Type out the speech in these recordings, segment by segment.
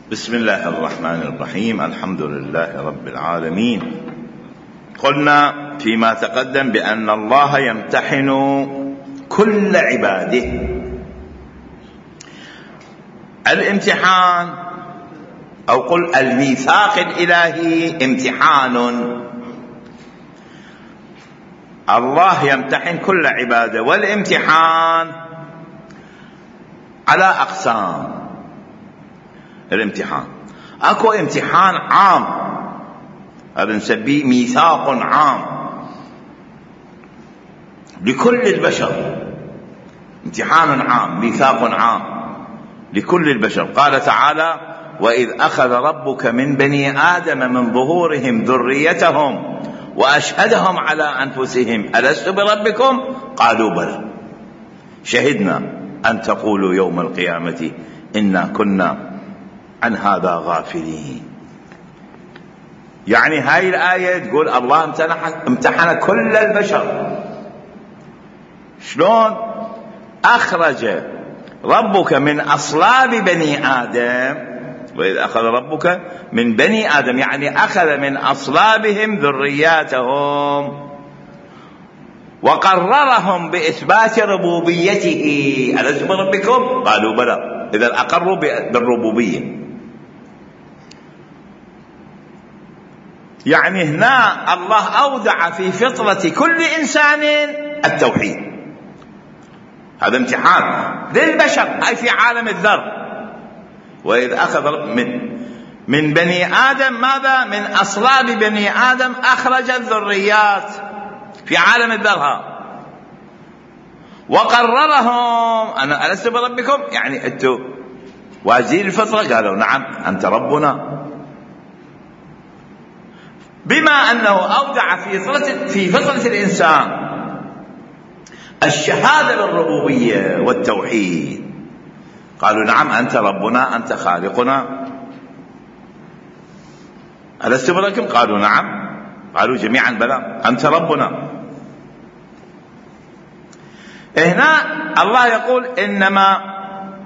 بسم الله الرحمن الرحيم. الحمد لله رب العالمين. قلنا فيما تقدم بأن الله يمتحن كل عباده. الامتحان أو قل الميثاق الإلهي امتحان. الله يمتحن كل عباده، والامتحان على أقسام. الامتحان اكو امتحان عام، هذا نسميه ميثاق عام لكل البشر. امتحان عام، ميثاق عام لكل البشر. قال تعالى: وإذ أخذ ربك من بني آدم من ظهورهم ذريتهم وأشهدهم على أنفسهم ألست بربكم؟ قالوا بلى شهدنا أن تقولوا يوم القيامة إنا كنا عن هذا غافلين. يعني هاي الآية تقول الله امتحن كل البشر. شلون؟ أخرج ربك من أصلاب بني آدم، وإذ أخذ ربك من بني آدم يعني أخذ من أصلابهم ذرياتهم وقررهم بإثبات ربوبيته ألست بربكم؟ قالوا بلى. إذا أقروا بالربوبية. يعني هنا الله أودع في فطرة كل إنسان التوحيد. هذا امتحان للبشر، أي في عالم الذر. وإذ أخذ من بني آدم ماذا؟ من أصلاب بني آدم أخرج الذريات في عالم الذر وقررهم أنا ألست بربكم؟ يعني أنتم واجدين الفطرة؟ قالوا نعم أنت ربنا. بما أنه أودع في فطرة الإنسان الشهادة بالربوبية والتوحيد، قالوا نعم أنت ربنا أنت خالقنا ألست بربكم؟ قالوا نعم. قالوا جميعا بلى أنت ربنا. هنا الله يقول إنما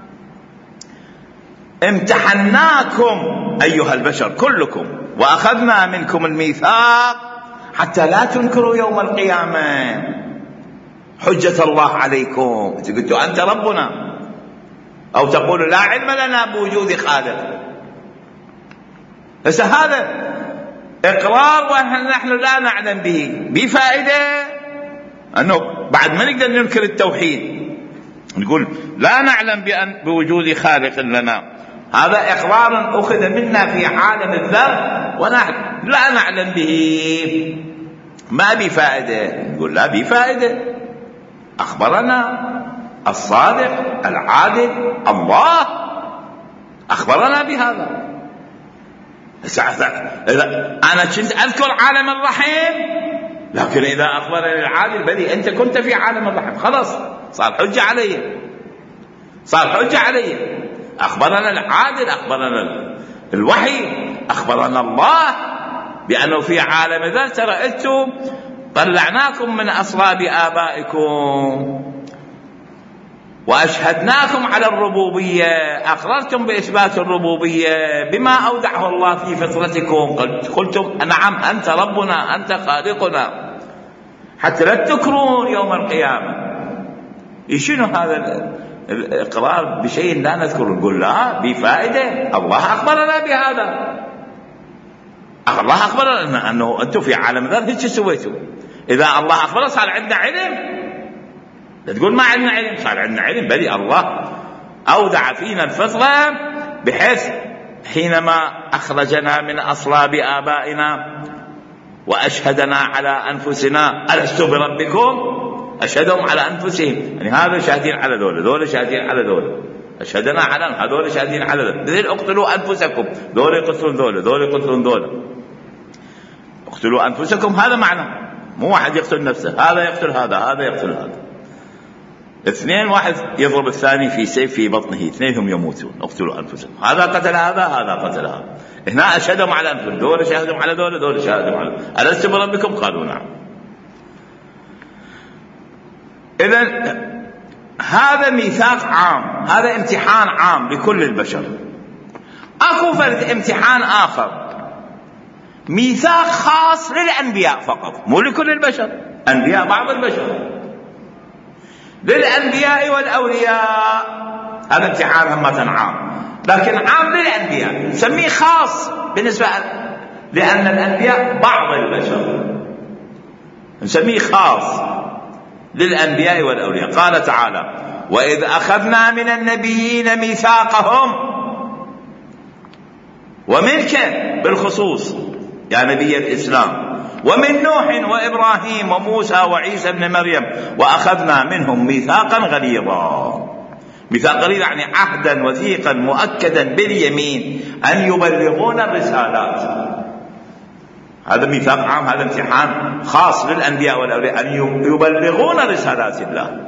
امتحناكم أيها البشر كلكم وأخذنا منكم الميثاق حتى لا تنكروا يوم القيامة حجة الله عليكم. قلتوا أنت ربنا، أو تقولوا لا علم لنا بوجود خالق. بس هذا إقرار ونحن لا نعلم به بفائدة، أنه بعد ما نقدر ننكر التوحيد نقول لا نعلم بوجود خالق لنا. هذا إقرار أخذ منا في عالم الذر ونحن لا نعلم به، ما بفائدة. نقول لا بفائدة. أخبرنا الصادق العادل الله، أخبرنا بهذا. أنا كنت أذكر عالم الرحم، لكن إذا أخبرني العادل بلي أنت كنت في عالم الرحم، خلاص صار حجة علي، صار حجة علي. أخبرنا العادل، أخبرنا الوحي، أخبرنا الله بأنه في عالم ذا ترى أنتم طلعناكم من أصلاب آبائكم وأشهدناكم على الربوبية، أقررتم بإثبات الربوبية بما أودعه الله في فطرتكم. قلتم نعم أنت ربنا أنت خالقنا حتى لا تذكرون يوم القيامة. شنو هذا الإقرار بشيء لا نذكره؟ نقول لا بفائدة. الله أخبرنا بهذا، الله أخبرنا أنه أنتم في عالم ذر هيك سويتوا. إذا الله أخبرنا صار عندنا علم. لا تقول ما عندنا علم، صار عندنا علم. بل الله أودع فينا الفطرة بحيث حينما أخرجنا من أصلاب آبائنا وأشهدنا على أنفسنا ألست بربكم؟ أشهدهم على أنفسهم، يعني هذا شاهدين على ذول شاهدين على ذول، أشهدنا على هذول شاهدين على ذول. اقتلوا أنفسكم، ذول يقتلون ذول يقتلون ذول. اقتلوا أنفسكم هذا معنى، مو واحد يقتل نفسه، هذا يقتل هذا يقتل هذا. اثنين، واحد يضرب الثاني في سيف في بطنه، اثنينهم يموتون. اقتلوا أنفسكم، هذا قتل هذا قتل هذا. هنا أشهدهم على أنفسهم، ذول شاهدهم على ذول شاهدهم على ألست بربكم؟ قالوا نعم. إذن هذا ميثاق عام، هذا امتحان عام لكل البشر. أكو أكو فرد امتحان آخر، ميثاق خاص للأنبياء فقط، مو لكل البشر، أنبياء بعض البشر، للأنبياء والأولياء. هذا امتحان همة عام، لكن عام للأنبياء، نسميه خاص بالنسبة لأن الأنبياء بعض البشر، نسميه خاص للأنبياء والأولياء. قال تعالى: وإذ أخذنا من النبيين ميثاقهم، ومنك بالخصوص يا نبي الإسلام، ومن نوح وإبراهيم وموسى وعيسى بن مريم، وأخذنا منهم ميثاقا غليظا. ميثاق غليظ يعني عهدا وثيقا مؤكدا باليمين أن يبلغون الرسالات. هذا ميثاق عام، هذا امتحان خاص للأنبياء والأولياء أن يبلغون رسالات الله.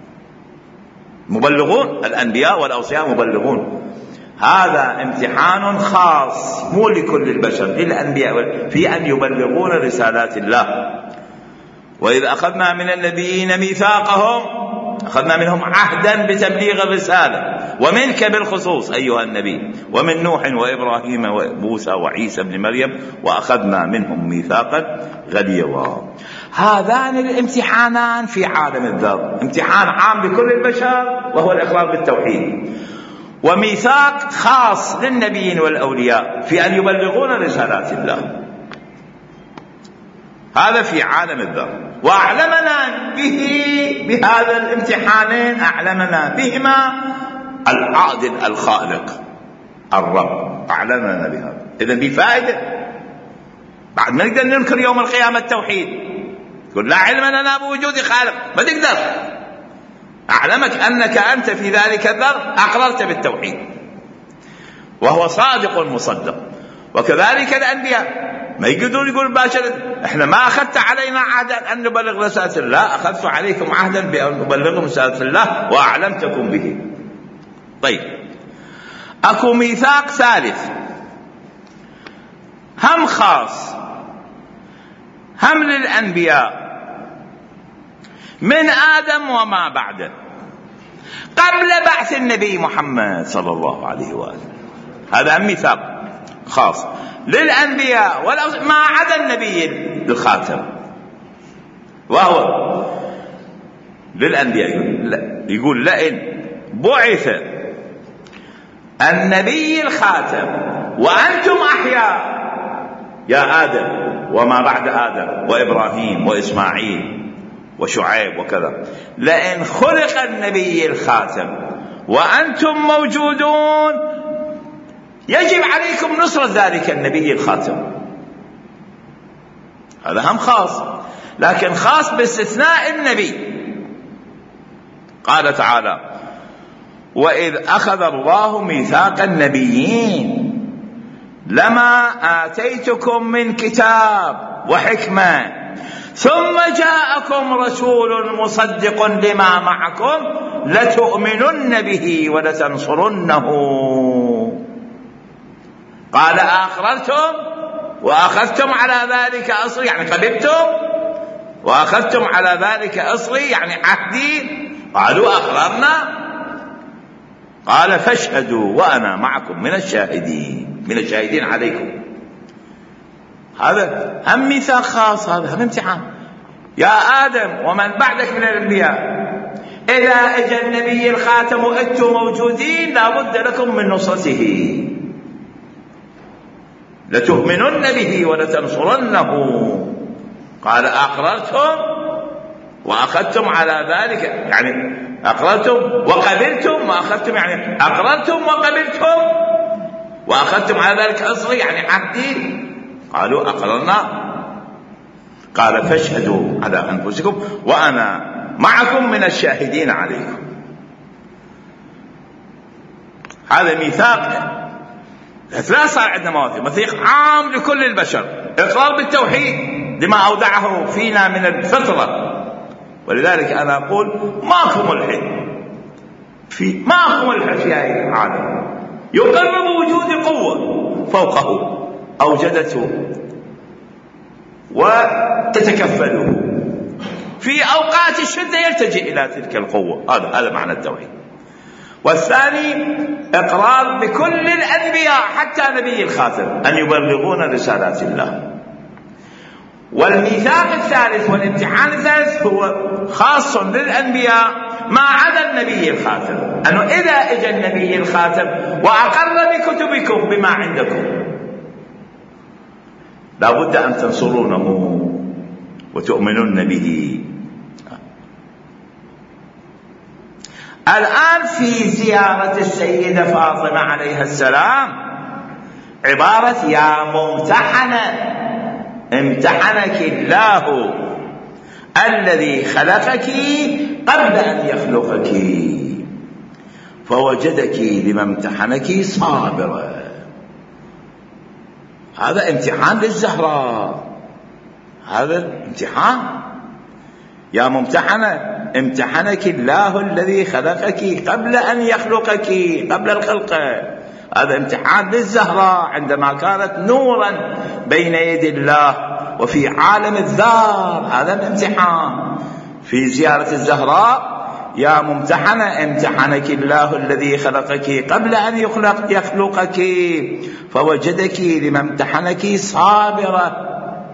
مبلغون، الأنبياء والأوصياء مبلغون. هذا امتحان خاص مو لكل البشر، للأنبياء في أن يبلغون رسالات الله. وإذ أخذنا من النبيين ميثاقهم، أخذنا منهم عهدا بتبليغ الرسالة، ومنك بالخصوص أيها النبي، ومن نوح وإبراهيم وموسى وعيسى بن مريم، وأخذنا منهم ميثاقا غليظا. هذان الامتحانان في عالم الذر، امتحان عام لكل البشر وهو الإقرار بالتوحيد، وميثاق خاص للنبيين والأولياء في أن يبلغون رسالات الله. هذا في عالم الذر. وأعلمنا بهذا الامتحانين، أعلمنا بهما العادل الخالق الرب، أعلمنا بهذا. إذن بفائدة، بعد ما نقدر ننكر يوم القيامة التوحيد، يقول لا علم لنا بوجود خالق، ما تقدر. أعلمك أنك أنت في ذلك الذر أقررت بالتوحيد، وهو صادق مصدق. وكذلك الأنبياء ما يقدرون يقول باشر احنا ما أخذت علينا عهدا أن نبلغ رسالة الله، أخذت عليكم عهدا بأن نبلغ رسالة الله وأعلمتكم به. طيب، أكو ميثاق ثالث هم خاص، هم للأنبياء من آدم وما بعده، قبل بعث النبي محمد صلى الله عليه وآله. هذا ميثاق خاص للأنبياء ما عدا النبي الخاتم، وهو للأنبياء. يقول لئن بعث النبي الخاتم وأنتم أحياء يا آدم وما بعد آدم وإبراهيم وإسماعيل وشعيب وكذا، لئن خلق النبي الخاتم وأنتم موجودون يجب عليكم نصرة ذلك النبي الخاتم. هذا هم خاص، لكن خاص باستثناء النبي. قال تعالى: وإذ أخذ الله ميثاق النبيين لما آتيتكم من كتاب وحكمة ثم جاءكم رسول مصدق لما معكم لتؤمنن به ولتنصرنه. قال: أقررتم وأخذتم على ذلك أصري، يعني قبلتم وأخذتم على ذلك أصري يعني عهدي. قالوا: أقررنا. قال: فاشهدوا وأنا معكم من الشاهدين عليكم. هذا هم ميثاق خاص، هذا هم امتحان. يا آدم ومن بعدك من الأنبياء، إذا أجى النبي الخاتم وأنتم موجودين لابد لكم من نصرته، لتؤمنن به ولتنصرنه. قال: أقررتم وأخذتم على ذلك، يعني أقررتم وقبلتم وأخذتم، يعني أقررتم وقبلتم وأخذتم على ذلك أصري يعني عهدي. قالوا: أقررنا. قال: فاشهدوا على أنفسكم وأنا معكم من الشاهدين عليكم. هذا ميثاق لا صار عندنا مواثيق، ميثاق عام لكل البشر، إقرار بالتوحيد لما أودعه فينا من الفطرة. ولذلك أنا أقول ماكو ملحد في هذا العالم يقر بوجود قوة فوقه أوجدته وتتكفله، في أوقات الشدة يلتجئ إلى تلك القوة. هذا معنى التوحيد. والثاني إقرار بكل الأنبياء حتى نبي الخاتم أن يبلغون رسالات الله. والميثاق الثالث والامتحان الثالث هو خاص للأنبياء ما عدا النبي الخاتم، أنه إذا إجى النبي الخاتم وأقر بكتبكم بما عندكم لا بد أن تنصرونه وتؤمنون به. الآن في زيارة السيدة فاطمة عليها السلام عبارة يا ممتحنة امتحنك الله الذي خلقك قبل أن يخلقك فوجدك لما امتحنك صابرة. هذا امتحان للزهراء، هذا الامتحان. يا ممتحنة امتحنك الله الذي خلقك قبل أن يخلقك، قبل الخلقة. هذا امتحان للزهراء عندما كانت نورا بين يدي الله وفي عالم الذار. هذا الامتحان في زيارة الزهراء. يا ممتحنة امتحنك الله الذي خلقك قبل أن يخلقك فوجدك لما امتحنك صابرة.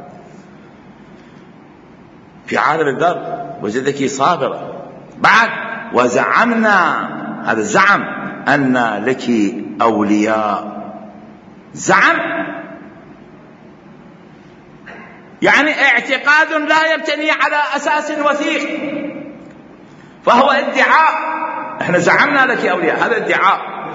في عالم الذر وجدك صابرة. بعد وزعمنا، هذا الزعم أن لك أولياء. زعم يعني اعتقاد لا يبتني على أساس وثيق، فهو ادعاء. احنا زعمنا لك أولياء، هذا ادعاء.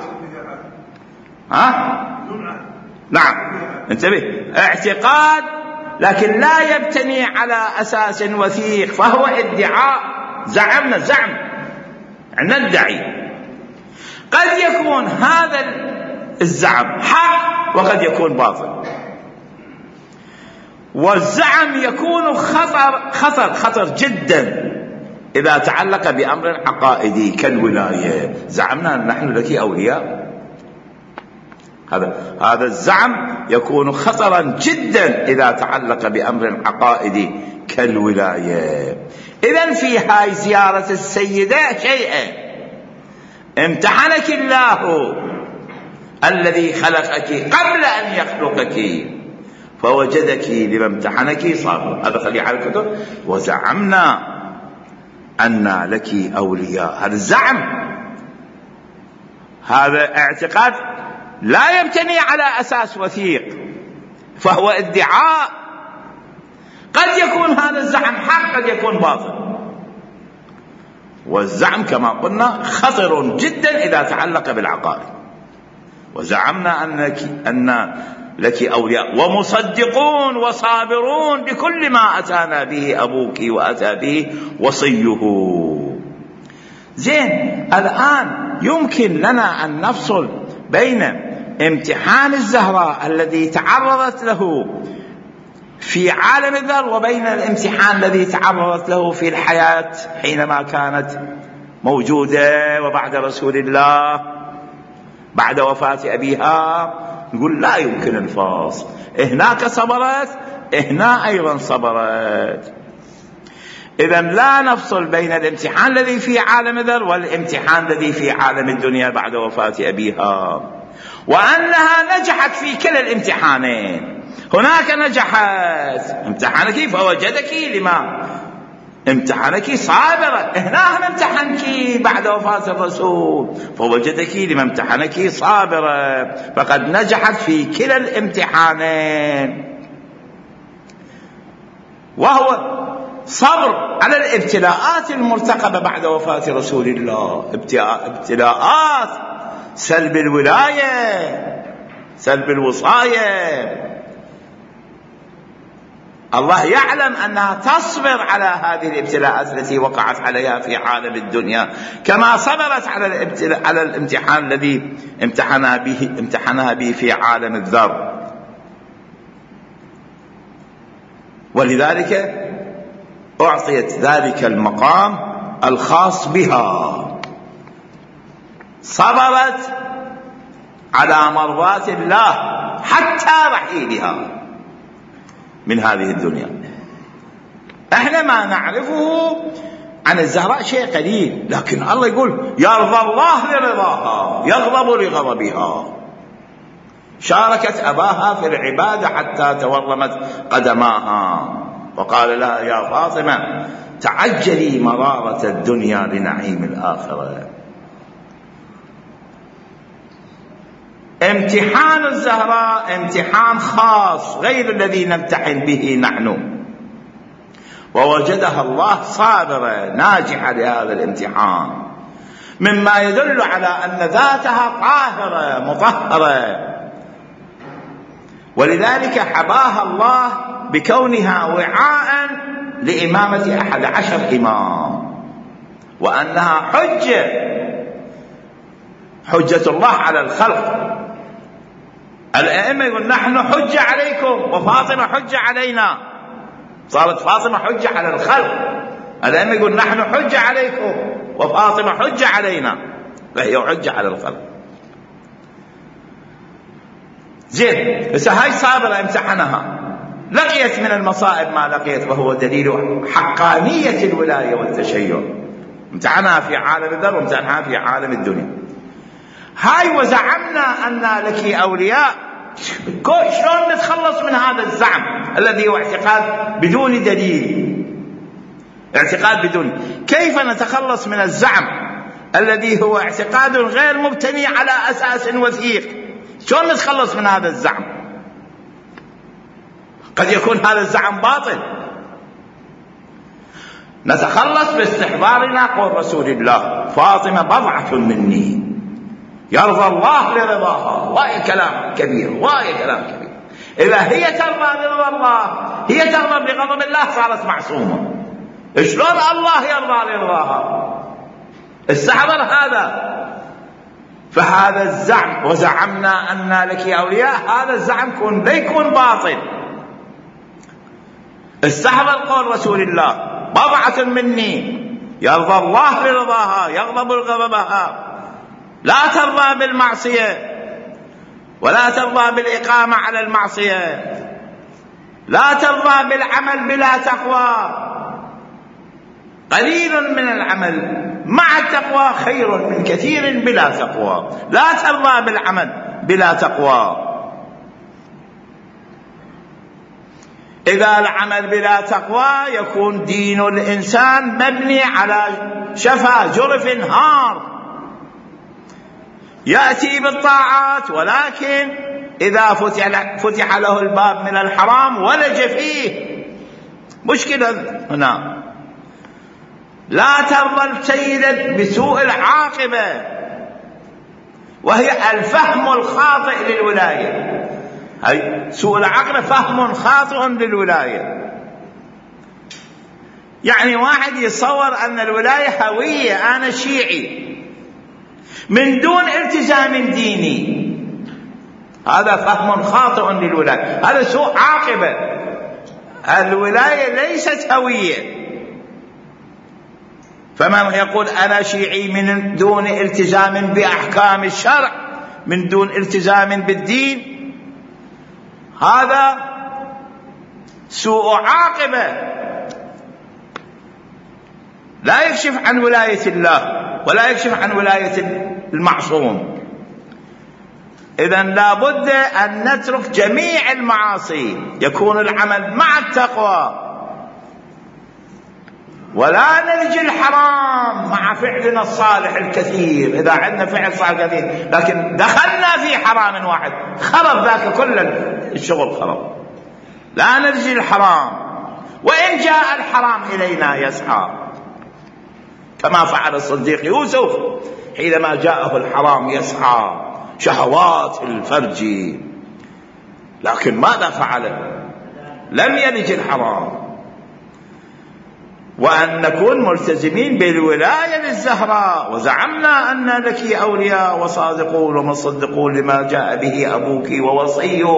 نعم انتبه، اعتقاد لكن لا يبتني على أساس وثيق، فهو ادعاء. زعمنا، زعم ندعي. قد يكون هذا الزعم حق وقد يكون باطل. والزعم يكون خطر جدا إذا تعلق بأمر عقائدي كالولاية. زعمنا نحن لك أولياء، هذا الزعم يكون خطرا جدا إذا تعلق بأمر عقائدي كالولاية. إذن في هاي زيارة السيدة شيئا: امتحنك الله الذي خلقك قبل أن يخلقك فوجدك لما امتحنك صابر. هذا خليه على الكتب. وزعمنا أن لك أولياء. هذا الزعم، هذا اعتقاد لا يبتني على أساس وثيق، فهو ادعاء. قد يكون هذا الزعم حق قد يكون باطل. والزعم كما قلنا خطر جدا إذا تعلق بالعقائد. وزعمنا أن لك أولياء ومصدقون وصابرون بكل ما أتانا به أبوك وأتى به وصيه. زين، الآن يمكن لنا أن نفصل بين امتحان الزهراء الذي تعرضت له في عالم الذر وبين الامتحان الذي تعرضت له في الحياة حينما كانت موجودة وبعد رسول الله بعد وفاة أبيها. نقول لا يمكن الفصل، هناك صبرت، هنا أيضا صبرت. إذن لا نفصل بين الامتحان الذي في عالم الذر والامتحان الذي في عالم الدنيا بعد وفاة أبيها، وأنها نجحت في كلا الامتحانين. هناك نجحت، امتحنك فوجدك لما امتحنك صابرة. هنا امتحنك بعد وفاة الرسول فوجدك لما امتحنك صابرة، فقد نجحت في كلا الامتحانين. وهو صبر على الابتلاءات المرتقبة بعد وفاة رسول الله. ابتلاءات سلب الولاية، سلب الوصاية. الله يعلم أنها تصبر على هذه الابتلاءات التي وقعت عليها في عالم الدنيا كما صبرت على الامتحان الذي امتحنها به في عالم الذر. ولذلك أعطيت ذلك المقام الخاص بها. صبرت على مرضات الله حتى رحيلها من هذه الدنيا. احنا ما نعرفه عن الزهراء شيء قليل، لكن الله يقول يرضى الله لرضاها يغضب لغضبها. شاركت أباها في العبادة حتى تورمت قدماها، وقال لها يا فاطمة تعجلي مرارة الدنيا لنعيم الآخرة. امتحان الزهراء امتحان خاص غير الذي نمتحن به نحن، ووجدها الله صابرة ناجحة لهذا الامتحان، مما يدل على أن ذاتها طاهرة مطهرة، ولذلك حباها الله بكونها وعاء لإمامة 11 إمام، وأنها حجة الله على الخلق. الأئمة يقول نحن حجة عليكم وفاطمة حجة علينا، صارت فاطمة حجة على الخلق. الأئمة يقول نحن حجة عليكم وفاطمة حجة علينا، فهي حجة على الخلق. زين، بس هاي صابرة امتحنها، لقيت من المصائب ما لقيت، وهو دليل حقانية الولاية والتشيع. امتحنها في عالم الذر وامتحنها في عالم الدنيا. هاي وزعمنا أن لك أولياء، شلون نتخلص من هذا الزعم الذي هو اعتقاد بدون دليل؟ اعتقاد بدون، كيف نتخلص من الزعم الذي هو اعتقاد غير مبتني على أساس وثيق؟ شلون نتخلص من هذا الزعم؟ قد يكون هذا الزعم باطل. نتخلص باستحضارنا قول رسول الله فاطمة بضعة مني يرضى الله لرضاها. واي كلام كبير، واي كلام كبير. إذا هي ترضى لرضا الله، هي ترضى بغضب الله، صارت معصومة. شلون الله يرضى لرضاها؟ استحضر هذا. فهذا الزعم وزعمنا أن لك أولياء، هذا الزعم لا يكون باطل. استحضر قول رسول الله بضعة مني يرضى الله لرضاها يغضب لغضبها. لا ترضى بالمعصية ولا ترضى بالإقامة على المعصية، لا ترضى بالعمل بلا تقوى. قليل من العمل مع التقوى خير من كثير بلا تقوى. لا ترضى بالعمل بلا تقوى. إذا العمل بلا تقوى يكون دين الإنسان مبني على شفا جرف هار، يأتي بالطاعات، ولكن إذا فتح له الباب من الحرام ولج فيه. مشكلة هنا. لا ترضى السيدة بسوء العاقبة، وهي الفهم الخاطئ للولاية. هي سوء العاقبة فهم خاطئ للولاية. يعني واحد يتصور أن الولاية هوية، أنا شيعي من دون التزام ديني، هذا فهم خاطئ للولاية، هذا سوء عاقبة. الولاية ليست هوية. فمن يقول أنا شيعي من دون التزام بأحكام الشرع، من دون التزام بالدين، هذا سوء عاقبة، لا يكشف عن ولاية الله ولا يكشف عن ولاية المعصوم. إذن لا بد أن نترك جميع المعاصي، يكون العمل مع التقوى، ولا نلجي الحرام مع فعلنا الصالح الكثير. إذا عندنا فعل صالح كثير لكن دخلنا في حرام واحد، خرب ذاك كل الشغل خرب. لا نلجي الحرام، وإن جاء الحرام إلينا يسعى، كما فعل الصديق يوسف حينما جاءه الحرام يسعى شهوات الفرج، لكن ماذا فعل؟ لم يلج الحرام. وأن نكون ملتزمين بالولاية للزهراء. وزعمنا أن لك أولياء وصادقون ومصدقون لما جاء به أبوك ووصيه.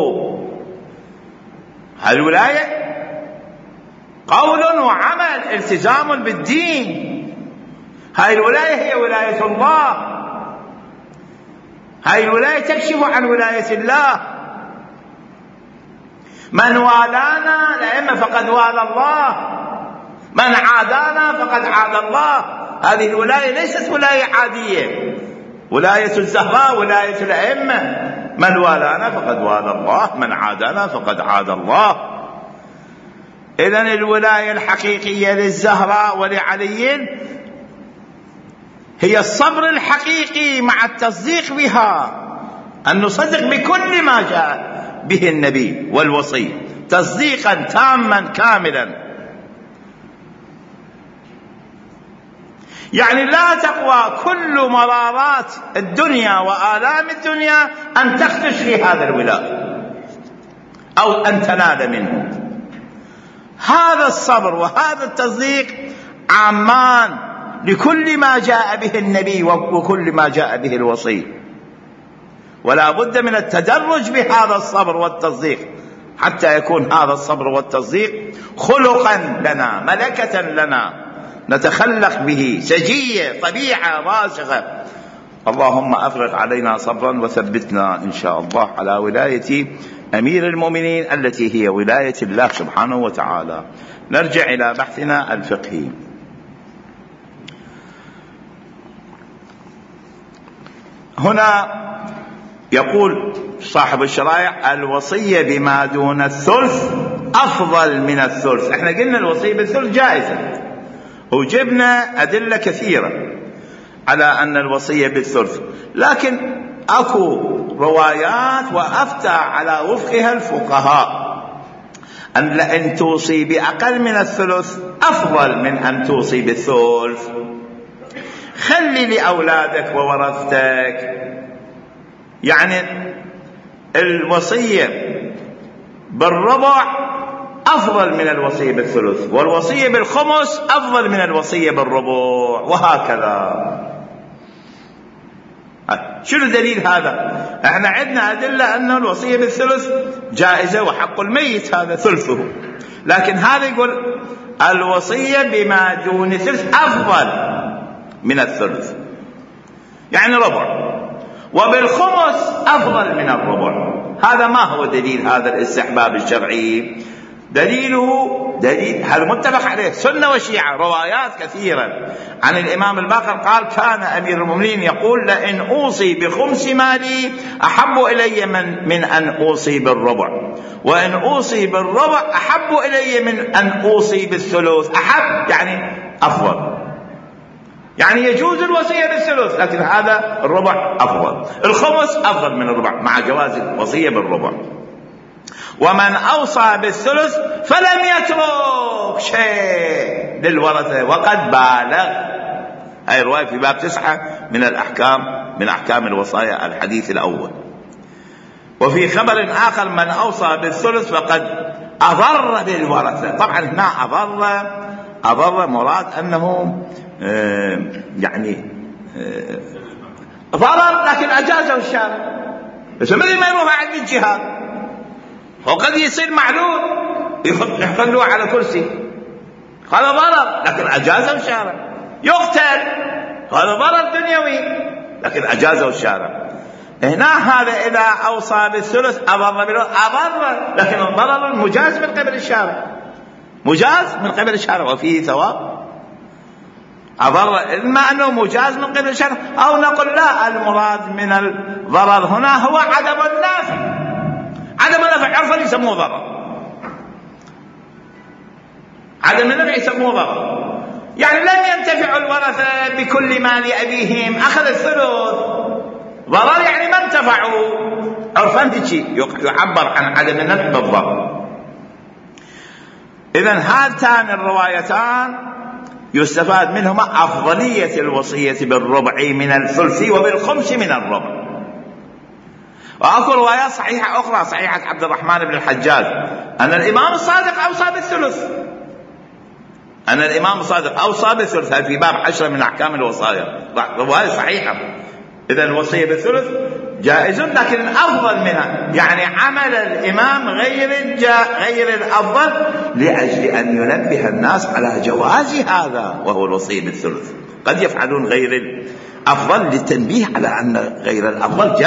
الولاية قول وعمل، التزام بالدين. هاي الولاية هي ولاية الله، هاي الولاية تكشف عن ولاية الله. من والانا الأئمة فقد والى الله، من عادانا فقد عاد الله. هذه الولاية ليست ولاية عادية، ولاية الزهراء، ولاية الأئمة. من والانا فقد والى الله، من عادانا فقد عاد الله. إذن الولاية الحقيقية للزهراء ولعلي هي الصبر الحقيقي مع التصديق بها، أن نصدق بكل ما جاء به النبي والوصي تصديقا تاما كاملا. يعني لا تقوى كل مرارات الدنيا وآلام الدنيا أن تخدش في هذا الولاء أو أن تنال منه. هذا الصبر وهذا التصديق عامان لكل ما جاء به النبي وكل ما جاء به الوصي، ولا بد من التدرج بهذا الصبر والتصديق حتى يكون هذا الصبر والتصديق خلقا لنا، ملكة لنا نتخلق به، سجية، طبيعة راسخة. اللهم أفرغ علينا صبرا وثبتنا إن شاء الله على ولاية أمير المؤمنين التي هي ولاية الله سبحانه وتعالى. نرجع إلى بحثنا الفقهي. هنا يقول صاحب الشرائع الوصية بما دون الثلث أفضل من الثلث. احنا قلنا الوصية بالثلث جائزة، وجبنا أدلة كثيرة على أن الوصية بالثلث، لكن أكو روايات وأفتى على وفقها الفقهاء أن توصي بأقل من الثلث أفضل من أن توصي بالثلث. خلي لأولادك وورثتك، يعني الوصية بالربع أفضل من الوصية بالثلث، والوصية بالخمس أفضل من الوصية بالربع، وهكذا. شنو دليل هذا؟ احنا عندنا أدلة أن الوصية بالثلث جائزة وحق الميت هذا ثلثه، لكن هذا يقول الوصية بما دون ثلث أفضل من الثلث، يعني ربع، وبالخمس أفضل من الربع. هذا ما هو دليل هذا الاستحباب الشرعي؟ دليل هذا متفق عليه سنة وشيعة، روايات كثيرة عن الإمام الباقر قال كان أمير المؤمنين يقول لئن أوصي بخمس مالي أحب إلي من أن أوصي بالربع، وإن أوصي بالربع أحب إلي من أن أوصي بالثلث. أحب يعني أفضل، يعني يجوز الوصية بالثلث، لكن هذا الربع أفضل، الخمس أفضل من الربع مع جواز الوصية بالربع. ومن أوصى بالثلث فلم يترك شيء للورثة وقد بالغ. هاي رواية في باب 9 من الأحكام، من أحكام الوصايا الحديث الأول. وفي خبر آخر من أوصى بالثلث فقد أضر بالورثة. طبعا هنا أضر مراد أنه يعني ضرر، لكن أجازه الشارع، بس مثل ما يروح عند الجهاد وقد يصير معلول يخلوه على كرسي، هذا ضرر لكن أجازه الشارع. يقتل، هذا ضرر دنيوي لكن أجازه الشارع. هنا هذا إذا أوصى بالثلث أضر، لكن الضرر مجاز من قبل الشارع، مجاز من قبل الشارع وفيه ثواب. أضر إما أنه مجاز من قبل الشارع، أو نقول لا، المراد من الضرر هنا هو عدم النافع. عدم النفع عرفا يسموه ضرر، عدم النفع يسموه ضرر، يعني لم ينتفع الورثة بكل مال أبيهم، أخذ الثلث. ضرر يعني ما انتفعوا، عرفا يعبر عن عدم النفع بالضرر. إذن هاتان الروايتان يستفاد منهما أفضلية الوصية بالربع من الثلث وبالخمس من الربع. وأكو روايات صحيحة أخرى، صحيحة عبد الرحمن بن الحجاج أن الإمام الصادق أوصى بالثلث، أن الإمام الصادق أوصى بالثلث في باب 10 من أحكام الوصايا، رواية صحيحة. إذا الوصية بالثلث جائز، لكن الأفضل منها يعني عمل الإمام غير الأفضل لأجل أن ينبه الناس على جواز هذا وهو الوصية بالثلث. قد يفعلون غير الأفضل للتنبيه على أن غير الأفضل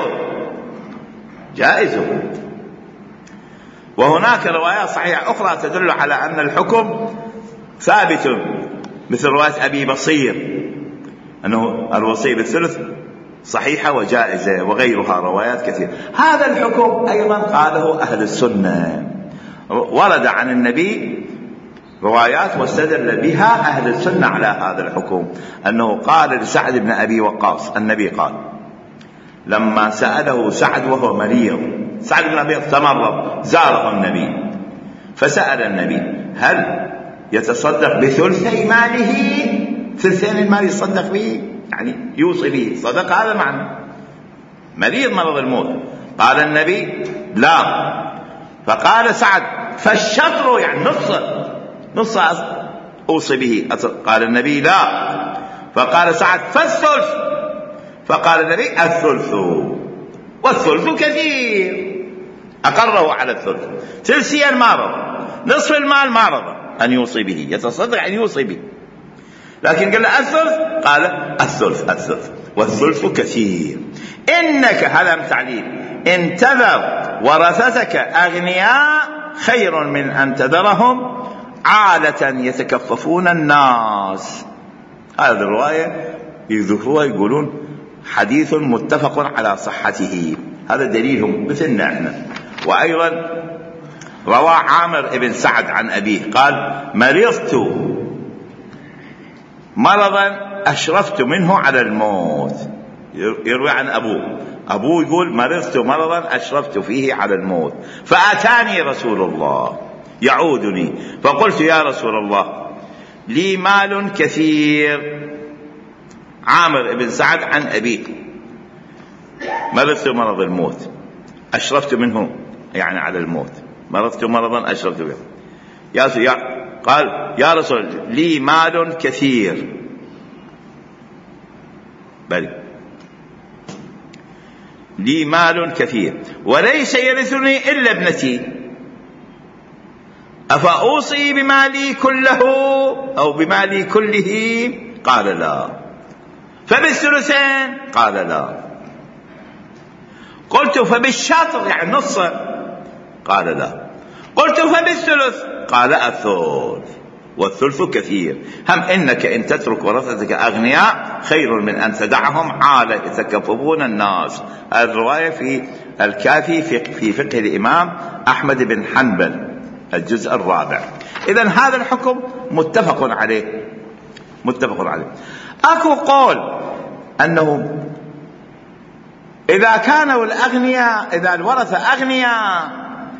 جائز. وهناك روايات صحيحة أخرى تدل على أن الحكم ثابت، مثل رواية أبي بصير أنه الوصية بالثلث صحيحة وجائزة، وغيرها روايات كثيرة. هذا الحكم أيضا قاله أهل السنة، ورد عن النبي روايات واستدل بها أهل السنة على هذا الحكم، أنه قال لسعد بن أبي وقاص، النبي قال لما سأله سعد وهو مريض، سعد بن أبي تمرض، زاره النبي فسأل النبي هل يتصدق بثلثي ماله، ثلثين المال يصدق به، يعني يوصي به صدق، هذا معنى مريض مرض الموت. قال النبي لا، فقال سعد فالشطر، يعني نص أوصي به. قال النبي لا، فقال سعد فالثلث، فقال النبي الثلث، والثلث كثير، أقره على الثلث. ثلثيا ما رضى، نصف المال ما رضى أن يوصي به، يتصدق أن يوصي به، لكن قال له الثلث، قال الثلث والثلث كثير. إنك، هذا من تعليل، إن تذر ورثتك أغنياء خير من أن تذرهم عالة يتكففون الناس. هذه الرواية يذكروها يقولون حديث متفق على صحته، هذا دليلهم مثلنا احنا. وأيضا روى عامر بن سعد عن أبيه قال مرضت مرضا أشرفت منه على الموت، يروي عن أبوه يقول مرضت مرضا أشرفت فيه على الموت، فأتاني رسول الله يعودني، فقلت يا رسول الله لي مال كثير. عامر بن سعد عن أبيه مرضت مرض الموت أشرفت منه، يعني على الموت، مرضت مرضا أشرفت به. قال يا رسول لي مال كثير، بل لي مال كثير وليس يرثني إلا ابنتي، أفأوصي بمالي كله أو بمالي كله؟ قال لا. فبالثلثين؟ قال لا. قلت فبالشطر، يعني نص؟ قال لا. قلت فبالثلث؟ قال الثلث، والثلث كثير. هم إنك إن تترك ورثتك أغنياء خير من أن تدعهم عالة يتكففون الناس. الرواية في الكافي في فقه الإمام أحمد بن حنبل الجزء 4. إذن هذا الحكم متفق عليه. أكو قول أنه إذا كانوا الأغنياء، إذا الورثة أغنياء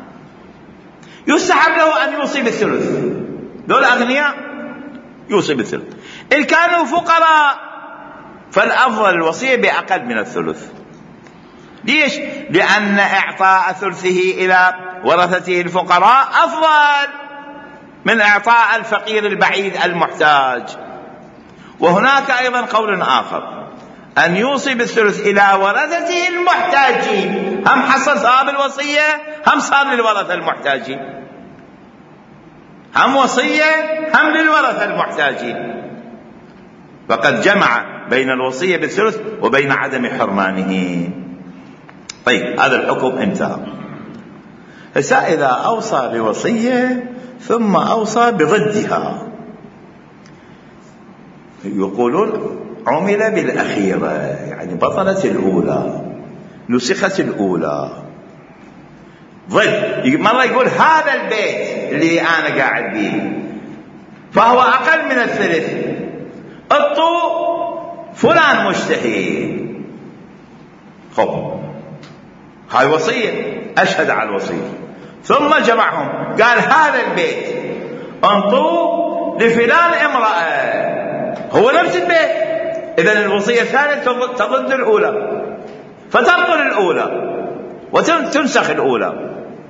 يستحب له أن يوصي بالثلث، دول أغنياء يوصي بالثلث. إن كانوا فقراء فالأفضل الوصية بأقل من الثلث. ليش؟ لأن إعطاء ثلثه إلى ورثته الفقراء أفضل من إعطاء الفقير البعيد المحتاج. وهناك أيضا قول آخر أن يوصي بالثلث إلى ورثته المحتاجين، هم حصل ثواب الوصية، هم صار للورثة المحتاجين، هم وصية هم للورثة المحتاجين، فقد جمع بين الوصية بالثلث وبين عدم حرمانه. طيب هذا الحكم انتهى. إذا أوصى بوصية ثم أوصى بضدها، يقولون عمل بالأخيرة، يعني بطلت الأولى، نسخت الأولى. ضد، مرة يقول هذا البيت اللي أنا قاعد به فهو أقل من الثلث، الطو فلان مشتهي، خب هاي وصية، أشهد على الوصية، ثم جمعهم قال هذا البيت انطوه لفلان امرأة، هو نفس البيت. إذن الوصية الثانية تضد الأولى، فتبطل الأولى وتنسخ الأولى،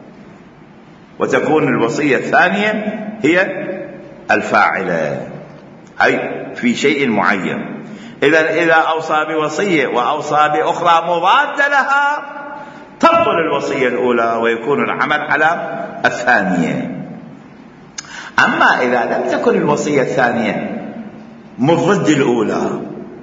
وتكون الوصية الثانية هي الفاعلة، أي في شيء معين. إذا أوصى بوصية وأوصى بأخرى مضادة لها تبطل الوصية الأولى ويكون العمل على الثانية. أما إذا لم تكن الوصية الثانية مضد الأولى،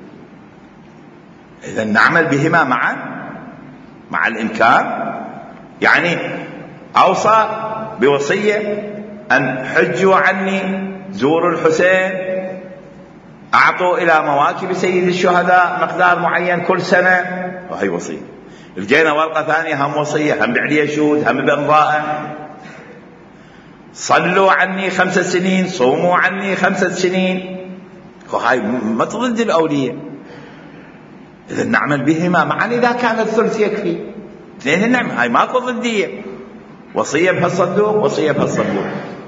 إذا نعمل بهما معا مع الإمكان. يعني أوصى بوصية أن حجوا عني زوروا الحسين، أعطوا إلى مواكب سيد الشهداء مقدار معين كل سنة، وهي وصية. لقينا ورقة ثانية هم وصية، هم بعلي شهود، هم بامرأة. صلوا عني 5 سنين، صوموا عني 5 سنين. وهاي ما تضد الأولية. إذا نعمل بهما معا إذا كان الثلث يكفي. اثنين النعم، هاي ماكو ضدية، وصية بهالصندوق وصية بهالصندوق.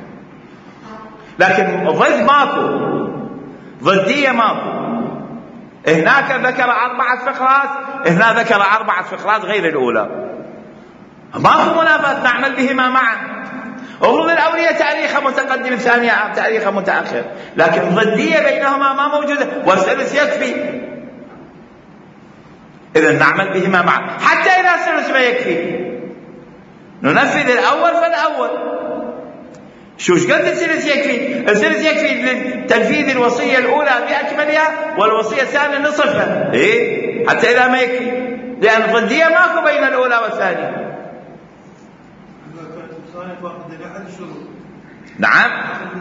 لكن ضد ماكو، ضدية ماكو. هناك ذكر 4 فقرات، هنا ذكر 4 فقرات غير الأولى، ماكو منافاة، نعمل بهما معا. وفروض الأولية تاريخها متقدم، الثانية تاريخها متأخر، لكن ضدية بينهما ما موجودة، والثلث يكفي. إذا نعمل بهما معا، حتى إذا الثلث ما يكفي ننفذ الأول فالأول. شو قد الثلث يكفي؟ الثلث يكفي لتنفيذ الوصية الأولى بأكملها، والوصية الثانية نصفها. إيه؟ حتى إذا ما يكفي، لأن الضدية ماكو بين الأولى والثانية. نعم.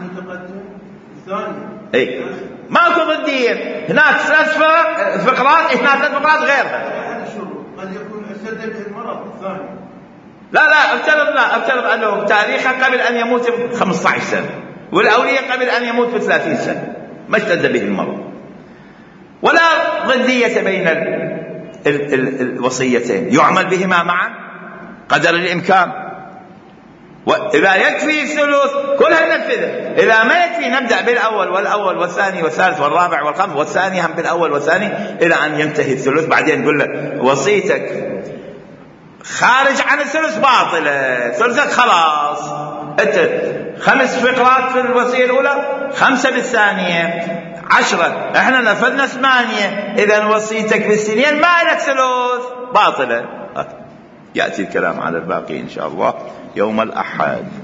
اي ماكو ضدية، هناك 3 فقرات، هناك 3 فقرات غيرها. قد يكون أشد المرض الثاني. لا افترض أنه تاريخه قبل أن يموت ب15 سنة، والأولية قبل أن يموت ب30 سنة، ما اشتد به المرض. ولا ضدية بين الوصيتين، يعمل بهما معا قدر الإمكان. وإذا يكفي الثلث كلها ننفذه، إذا ما يكفي نبدأ بالأول والأول والثاني والثالث والرابع والخامس، والثاني هم بالأول والثاني إلى أن ينتهي الثلث. بعدين نقول له وصيتك خارج عن الثلث باطلة، ثلثك خلاص. أنت 5 فقرات في الوصية الأولى، 5 بالثانية، 10، احنا نفذنا 8، إذا وصيتك بالسنين ما لك ثلث، باطلة. يأتي الكلام على الباقي إن شاء الله يوم الأحد.